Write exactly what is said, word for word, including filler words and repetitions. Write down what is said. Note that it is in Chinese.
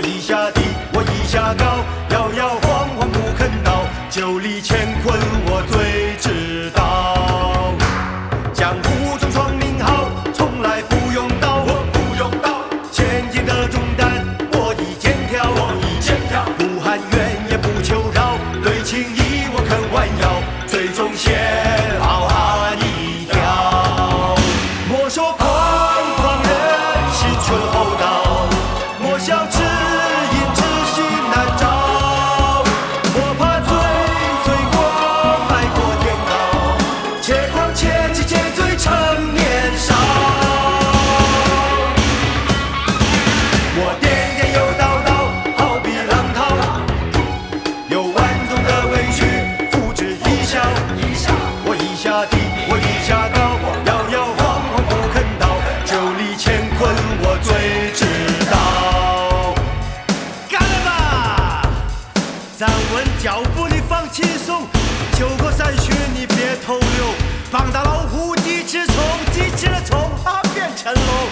一下低，我一下高，摇摇晃晃不肯倒，酒里乾坤我最知道。江湖中闯名号，从来不用刀，我不用刀。千斤的重担，我一肩挑，我一肩挑。不含冤也不求饶，对情义我肯弯腰，最终先好汉一条。莫说狂狂人心存厚道，莫笑知音知心难找。莫怕醉醉过海阔天高，且狂且急且醉趁年少。我颠颠又倒倒，好比浪涛，有万种的委屈，付之一笑。我一下低，我一下高，摇摇晃晃不肯倒，酒里乾坤我最知道。干了吧！站稳脚步你放轻松，酒过三巡你别偷溜，膀大老虎鸡吃虫，鸡吃了虫它变成龙。